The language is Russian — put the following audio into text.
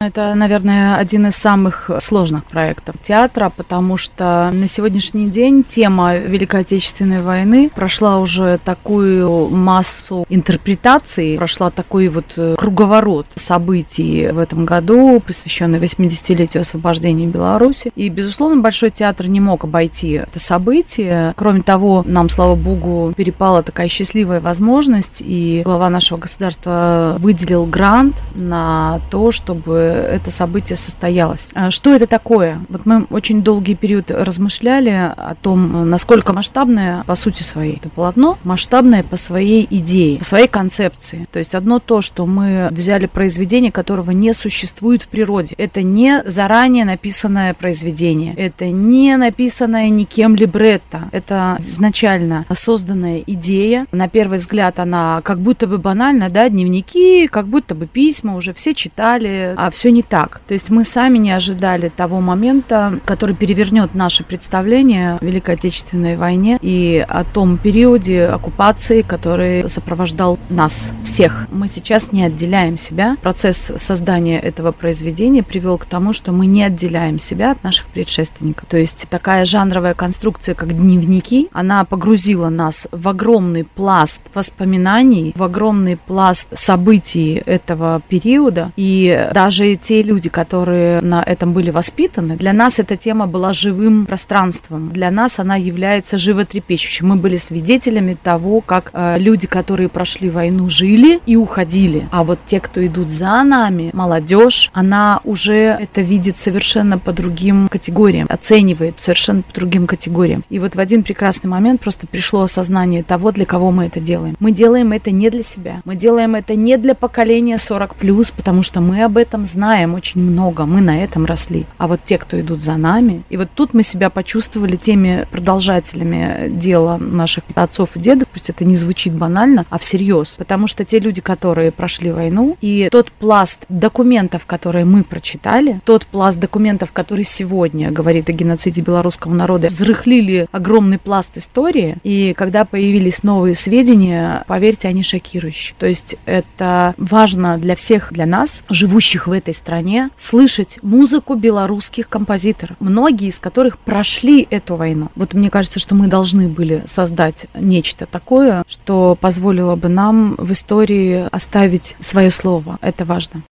Это, наверное, один из самых сложных проектов театра, потому что на сегодняшний день тема Великой Отечественной войны прошла уже такую массу интерпретаций, прошла такой вот круговорот событий в этом году, посвященный 80-летию освобождения Беларуси. И, безусловно, Большой театр не мог обойти это событие. Кроме того, нам, слава богу, перепала такая счастливая возможность, и глава нашего государства выделил грант на то, чтобы это событие состоялось. Что это такое? Вот мы очень долгий период размышляли о том, насколько масштабное по сути своей это полотно, масштабное по своей идее, по своей концепции. То есть одно то, что мы взяли произведение, которого не существует в природе. Это не заранее написанное произведение, это не написанное никем либретто. Это изначально созданная идея. На первый взгляд она как будто бы банальна, да, дневники, как будто бы письма, уже все читали, а все не так. То есть мы сами не ожидали того момента, который перевернет наше представление о Великой Отечественной войне и о том периоде оккупации, который сопровождал нас всех. Мы сейчас не отделяем себя. Процесс создания этого произведения привел к тому, что мы не отделяем себя от наших предшественников. То есть такая жанровая конструкция, как дневники, она погрузила нас в огромный пласт воспоминаний, в огромный пласт событий этого периода. И даже те люди, которые на этом были воспитаны, для нас эта тема была живым пространством. Для нас она является животрепещущей. Мы были свидетелями того, как люди, которые прошли войну, жили и уходили. А вот те, кто идут за нами, молодежь, она уже это видит совершенно по другим категориям, оценивает совершенно по другим категориям. И вот в один прекрасный момент просто пришло осознание того, для кого мы это делаем. Мы делаем это не для себя. Мы делаем это не для поколения 40+, потому что мы об этом знаем очень много, мы на этом росли. А вот те, кто идут за нами, и вот тут мы себя почувствовали теми продолжателями дела наших отцов и дедов, пусть это не звучит банально, а всерьез. Потому что те люди, которые прошли войну, и тот пласт документов, которые мы прочитали, тот пласт документов, который сегодня говорит о геноциде белорусского народа, взрыхлили огромный пласт истории, и когда появились новые сведения, поверьте, они шокирующие. То есть это важно для всех, для нас, живущих в этой стране, слышать музыку белорусских композиторов, многие из которых прошли эту войну. Вот мне кажется, что мы должны были создать нечто такое, что позволило бы нам в истории оставить свое слово. Это важно.